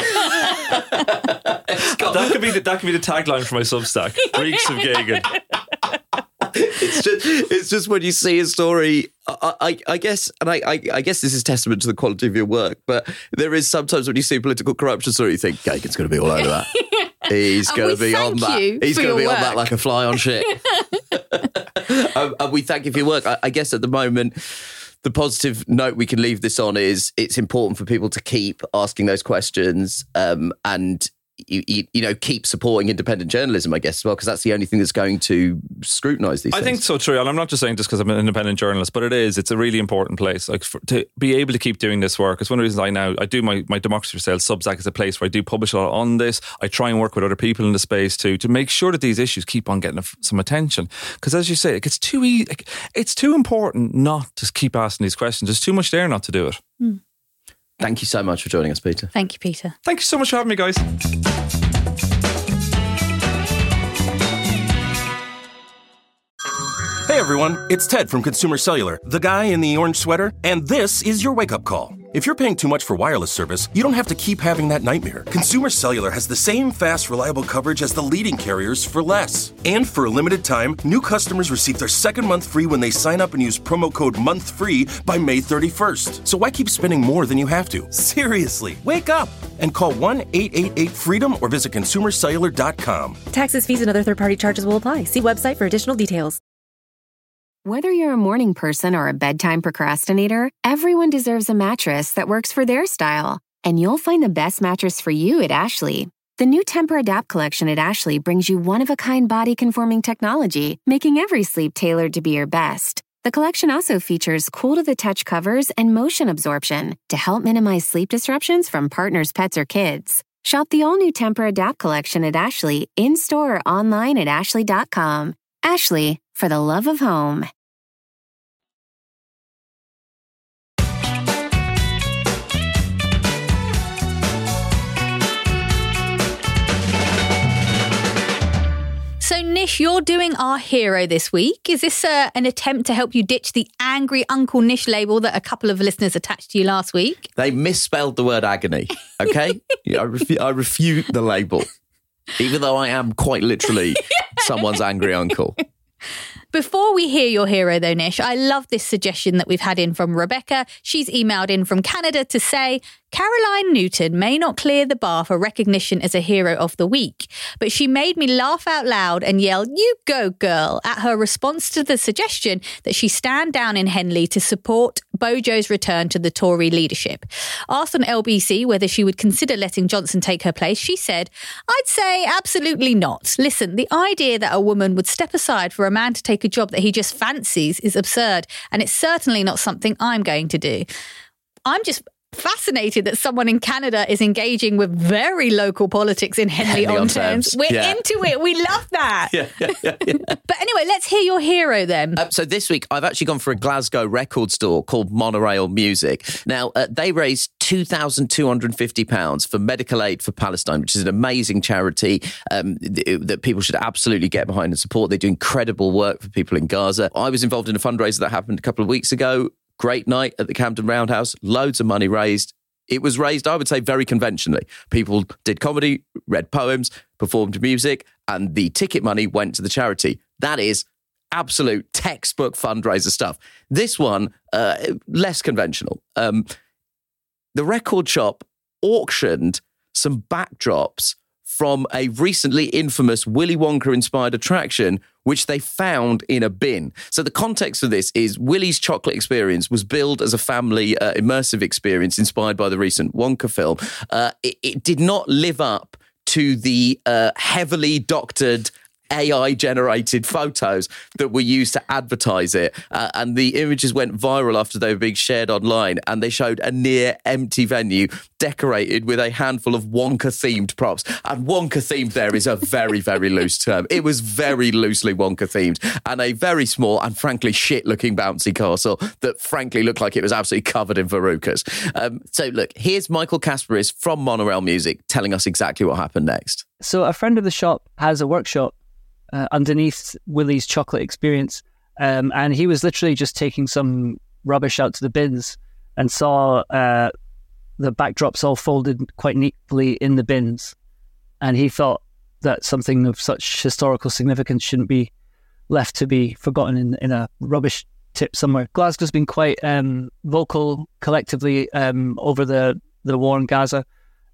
that could be the, that could be the tagline for my Substack. Reeks of Gagan. It's just, it's just when you see a story, I, I, I guess, and I, I, I guess this is testament to the quality of your work, but there is sometimes when you see a political corruption story, you think, Gagan's going to be all over that. He's going to be on that. He's going to be work. on that like a fly on shit. um, and we thank you for your work. I, I guess at the moment, the positive note we can leave this on is it's important for people to keep asking those questions um, and You, you, you know, keep supporting independent journalism, I guess, as well, because that's the only thing that's going to scrutinise these I things. think so, true. And I'm not just saying just because I'm an independent journalist, but it is. It's a really important place. Like for, to be able to keep doing this work. It's one of the reasons I now, I do my, my Democracy for Sale Substack is a place where I do publish a lot on this. I try and work with other people in the space too, to make sure that these issues keep on getting some attention. Because as you say, like, it's too easy, like, it's too important not to keep asking these questions. There's too much there not to do it. Mm. Thank you so much for joining us, Peter. Thank you, Peter. Thank you so much for having me, guys. Hey everyone, it's Ted from Consumer Cellular, the guy in the orange sweater, and this is your wake-up call. If you're paying too much for wireless service, you don't have to keep having that nightmare. Consumer Cellular has the same fast, reliable coverage as the leading carriers for less. And for a limited time, new customers receive their second month free when they sign up and use promo code MONTHFREE by May thirty-first. So why keep spending more than you have to? Seriously, wake up and call one eight eight eight FREEDOM or visit consumer cellular dot com. Taxes, fees, and other third-party charges will apply. See website for additional details. Whether you're a morning person or a bedtime procrastinator, everyone deserves a mattress that works for their style. And you'll find the best mattress for you at Ashley. The new Temper-Adapt collection at Ashley brings you one-of-a-kind body-conforming technology, making every sleep tailored to be your best. The collection also features cool-to-the-touch covers and motion absorption to help minimize sleep disruptions from partners, pets, or kids. Shop the all-new Temper-Adapt collection at Ashley, in-store or online at ashley dot com. Ashley, for the love of home. Nish, you're doing our hero this week. Is this uh, an attempt to help you ditch the angry Uncle Nish label that a couple of listeners attached to you last week? They misspelled the word agony, okay? I, refu- I refute the label, even though I am quite literally someone's angry uncle. Before we hear your hero, though, Nish, I love this suggestion that we've had in from Rebecca. She's emailed in from Canada to say, Caroline Newton may not clear the bar for recognition as a hero of the week, but she made me laugh out loud and yell, "You go, girl," at her response to the suggestion that she stand down in Henley to support Bojo's return to the Tory leadership. Asked on L B C whether she would consider letting Johnson take her place, she said, "I'd say absolutely not. Listen, the idea that a woman would step aside for a man to take a job that he just fancies is absurd, and it's certainly not something I'm going to do." I'm just fascinated that someone in Canada is engaging with very local politics in Henley on Thames. We're yeah. into it. We love that. Yeah, yeah, yeah, yeah. But anyway, let's hear your hero then. Uh, so this week, I've actually gone for a Glasgow record store called Monorail Music. Now, uh, they raised two thousand two hundred fifty pounds for Medical Aid for Palestine, which is an amazing charity um, th- that people should absolutely get behind and support. They do incredible work for people in Gaza. I was involved in a fundraiser that happened a couple of weeks ago. Great night at the Camden Roundhouse, loads of money raised. It was raised, I would say, very conventionally. People did comedy, read poems, performed music, and the ticket money went to the charity. That is absolute textbook fundraiser stuff. This one, uh, less conventional. Um, the record shop auctioned some backdrops from a recently infamous Willy Wonka-inspired attraction, which they found in a bin. So the context of this is Willy's Chocolate Experience was billed as a family uh, immersive experience inspired by the recent Wonka film. Uh, it, it did not live up to the uh, heavily doctored A I-generated photos that were used to advertise it. Uh, and the images went viral after they were being shared online, and they showed a near-empty venue decorated with a handful of Wonka-themed props. And Wonka-themed there is a very, very loose term. It was very loosely Wonka-themed, and a very small and frankly shit-looking bouncy castle that frankly looked like it was absolutely covered in verrucas. Um, so look, here's Michael Kasparis from Monorail Music telling us exactly what happened next. So a friend of the shop has a workshop Uh, underneath Willy's Chocolate Experience. Um, and he was literally just taking some rubbish out to the bins and saw uh, the backdrops all folded quite neatly in the bins. And he thought that something of such historical significance shouldn't be left to be forgotten in, in a rubbish tip somewhere. Glasgow's been quite um, vocal collectively um, over the, the war in Gaza.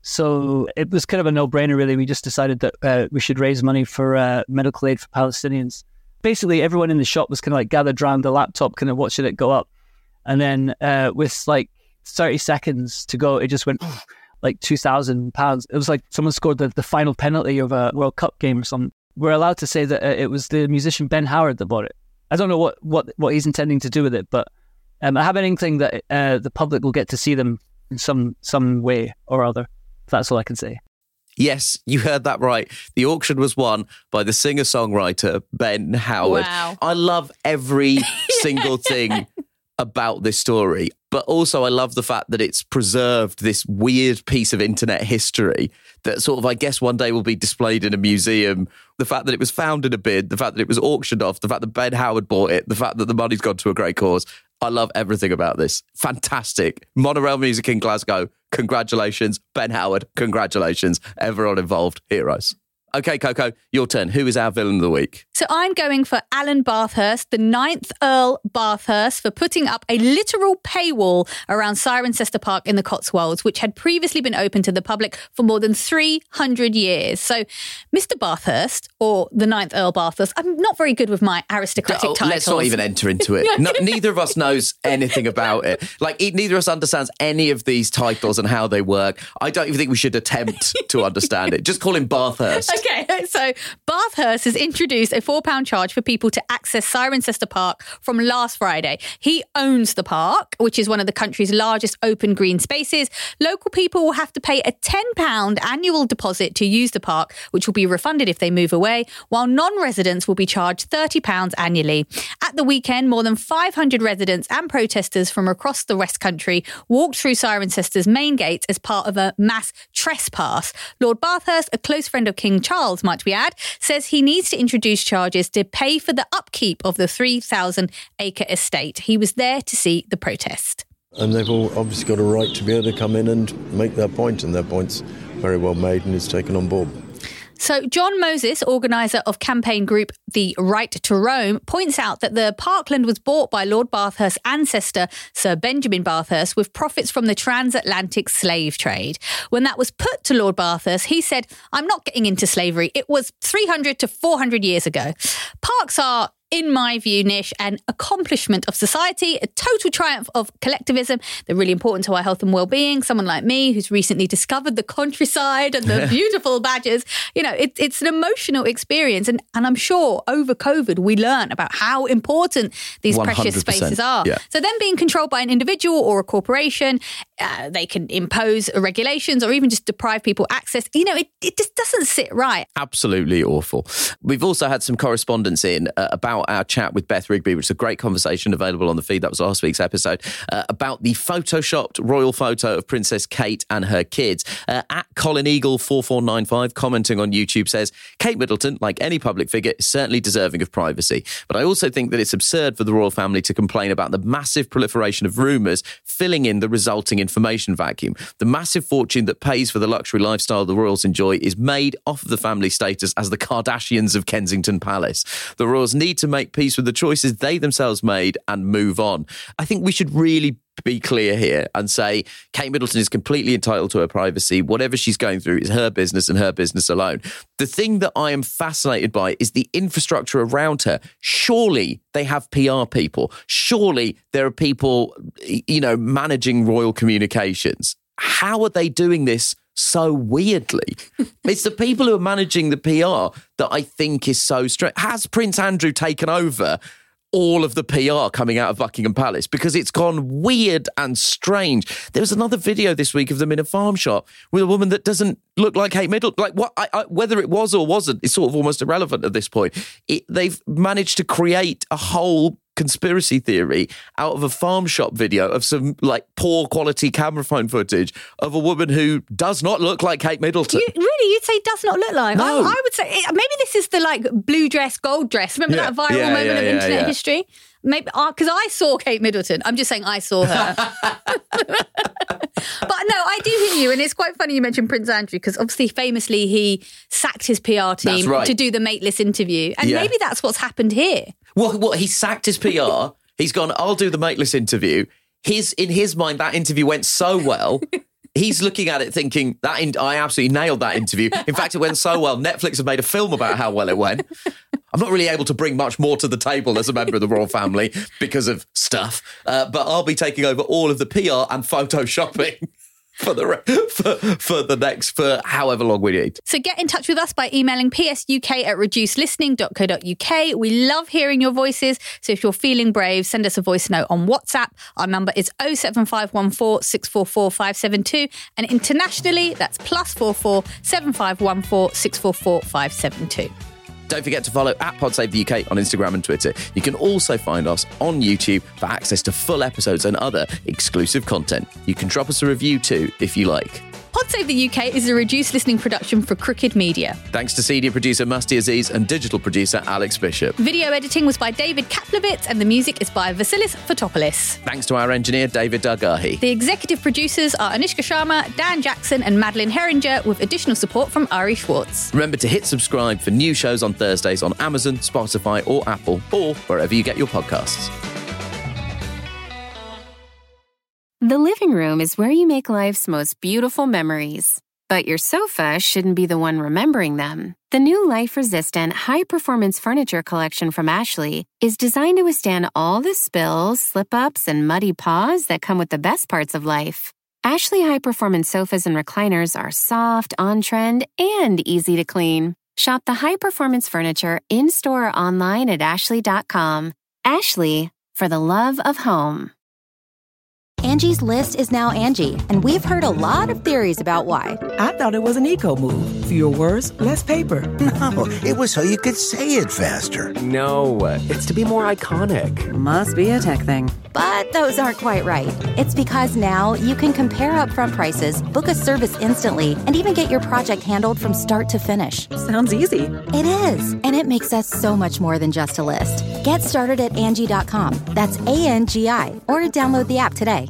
So it was kind of a no-brainer, really. We just decided that uh, we should raise money for uh, medical aid for Palestinians. Basically, everyone in the shop was kind of like gathered around the laptop, kind of watching it go up. And then uh, with like thirty seconds to go, it just went like two thousand pounds. It was like someone scored the, the final penalty of a World Cup game or something. We're allowed to say that uh, it was the musician Ben Howard that bought it. I don't know what, what, what he's intending to do with it, but um, I have an inkling that uh, the public will get to see them in some some way or other. That's all I can say. Yes, you heard that right. The auction was won by the singer-songwriter Ben Howard. Wow. I love every single thing about this story, but also I love the fact that it's preserved this weird piece of internet history that sort of, I guess, one day will be displayed in a museum. The fact that it was found in a bin, the fact that it was auctioned off, the fact that Ben Howard bought it, the fact that the money's gone to a great cause. I love everything about this. Fantastic. Monorail Music in Glasgow. Congratulations. Ben Howard. Congratulations. Everyone involved. Heroes. Okay, Coco, your turn. Who is our villain of the week? So I'm going for Alan Bathurst, the ninth Earl Bathurst, for putting up a literal paywall around Cirencester Park in the Cotswolds, which had previously been open to the public for more than three hundred years. So Mister Bathurst, or the ninth Earl Bathurst, I'm not very good with my aristocratic oh, titles. Let's not even enter into it. No, neither of us knows anything about it. Like, neither of us understands any of these titles and how they work. I don't even think we should attempt to understand it. Just call him Bathurst. Okay, so Bathurst has introduced a four pounds charge for people to access Cirencester Park from last Friday. He owns the park, which is one of the country's largest open green spaces. Local people will have to pay a ten pounds annual deposit to use the park, which will be refunded if they move away, while non-residents will be charged thirty pounds annually. At the weekend, more than five hundred residents and protesters from across the West Country walked through Cirencester's main gates as part of a mass trespass. Lord Bathurst, a close friend of King Charles, might we add, says he needs to introduce charges to pay for the upkeep of the three thousand acre estate. He was there to see the protest. And they've all obviously got a right to be able to come in and make their point, and their point's very well made and is taken on board. So John Moses, organiser of campaign group The Right to Roam, points out that the parkland was bought by Lord Bathurst's ancestor, Sir Benjamin Bathurst, with profits from the transatlantic slave trade. When that was put to Lord Bathurst, he said, "I'm not getting into slavery. It was three hundred to four hundred years ago." Parks are, in my view, Nish, an accomplishment of society, a total triumph of collectivism. They're really important to our health and well-being. Someone like me who's recently discovered the countryside and the beautiful badgers, you know, it, it's an emotional experience. And, and I'm sure over COVID, we learn about how important these one hundred percent. Precious spaces are. Yeah. So then being controlled by an individual or a corporation, uh, they can impose regulations or even just deprive people access. You know, it, it just doesn't sit right. Absolutely awful. We've also had some correspondence in uh, about our chat with Beth Rigby, which is a great conversation available on the feed. That was last week's episode, uh, about the photoshopped royal photo of Princess Kate and her kids. Uh, at Colin Eagle four four nine five, commenting on YouTube, says, Kate Middleton, like any public figure, is certainly deserving of privacy. But I also think that it's absurd for the royal family to complain about the massive proliferation of rumours filling in the resulting information vacuum. The massive fortune that pays for the luxury lifestyle the royals enjoy is made off of the family status as the Kardashians of Kensington Palace. The royals need to make peace with the choices they themselves made and move on. I think we should really be clear here and say Kate Middleton is completely entitled to her privacy. Whatever she's going through is her business and her business alone. The thing that I am fascinated by is the infrastructure around her. Surely they have P R people. Surely there are people, you know, managing royal communications. How are they doing this so weirdly? It's the people who are managing the P R that I think is so strange. Has Prince Andrew taken over all of the P R coming out of Buckingham Palace? Because it's gone weird and strange. There was another video this week of them in a farm shop with a woman that doesn't look like Kate Middleton. Like what? I, I, whether it was or wasn't, it's sort of almost irrelevant at this point. It, they've managed to create a whole conspiracy theory out of a farm shop video of some like poor quality camera phone footage of a woman who does not look like Kate Middleton. You, really? You'd say does not look like? No. I, I would say it, maybe this is the like blue dress, gold dress. Remember Yeah. that viral Yeah, moment yeah, of yeah, internet yeah. history? Maybe because I saw Kate Middleton. I'm just saying I saw her. But no, I do hear you, and it's quite funny you mentioned Prince Andrew because obviously, famously, he sacked his P R team That's right. to do the mateless interview, and Yeah. maybe that's what's happened here. What? What? He sacked his P R. He's gone, I'll do the mateless interview. His in his mind, that interview went so well. He's looking at it thinking, that in- I absolutely nailed that interview. In fact, it went so well, Netflix have made a film about how well it went. I'm not really able to bring much more to the table as a member of the royal family because of stuff, uh, but I'll be taking over all of the P R and photoshopping for the re- for, for the next, for however long we need. So get in touch with us by emailing p s u k at reduced listening dot co dot u k. We love hearing your voices. So if you're feeling brave, send us a voice note on WhatsApp. Our number is oh seven five one four, six four four, five seven two. And internationally, that's plus four four, seven five one four, six four four, five seven two. Don't forget to follow at PodSaveTheUK on Instagram and Twitter. You can also find us on YouTube for access to full episodes and other exclusive content. You can drop us a review too, if you like. Pod Save the U K is a reduced listening production for Crooked Media. Thanks to senior producer Musty Aziz and digital producer Alex Bishop. Video editing was by David Kaplowitz and the music is by Vasilis Fotopoulos. Thanks to our engineer David Dargahi. The executive producers are Anushka Sharma, Dan Jackson and Madeline Herringer with additional support from Ari Schwartz. Remember to hit subscribe for new shows on Thursdays on Amazon, Spotify or Apple or wherever you get your podcasts. The living room is where you make life's most beautiful memories. But your sofa shouldn't be the one remembering them. The new life-resistant, high-performance furniture collection from Ashley is designed to withstand all the spills, slip-ups, and muddy paws that come with the best parts of life. Ashley high-performance sofas and recliners are soft, on-trend, and easy to clean. Shop the high-performance furniture in-store or online at ashley dot com. Ashley, for the love of home. Angie's List is now Angie, and we've heard a lot of theories about why. I thought it was an eco move. Fewer words, less paper. No, it was so you could say it faster. No, it's to be more iconic. Must be a tech thing. But those aren't quite right. It's because now you can compare upfront prices, book a service instantly, and even get your project handled from start to finish. Sounds easy. It is, and it makes us so much more than just a list. Get started at Angie dot com. That's A N G I, or download the app today.